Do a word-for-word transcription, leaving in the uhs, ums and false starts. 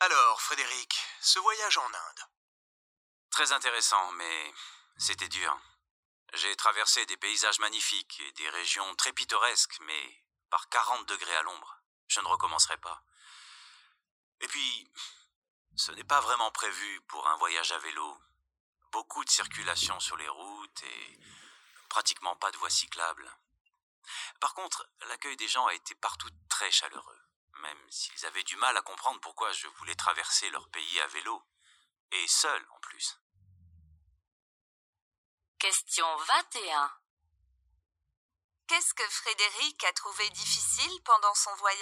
Alors, Frédéric, ce voyage en Inde. Très intéressant, mais c'était dur. J'ai traversé des paysages magnifiques et des régions très pittoresques, mais par quarante degrés à l'ombre. Je ne recommencerai pas. Et puis, ce n'est pas vraiment prévu pour un voyage à vélo. Beaucoup de circulation sur les routes et pratiquement pas de voies cyclables. Par contre, l'accueil des gens a été partout très chaleureux, même s'ils avaient du mal à comprendre pourquoi je voulais traverser leur pays à vélo, et seul en plus. Question vingt et un. Qu'est-ce que Frédéric a trouvé difficile pendant son voyage ?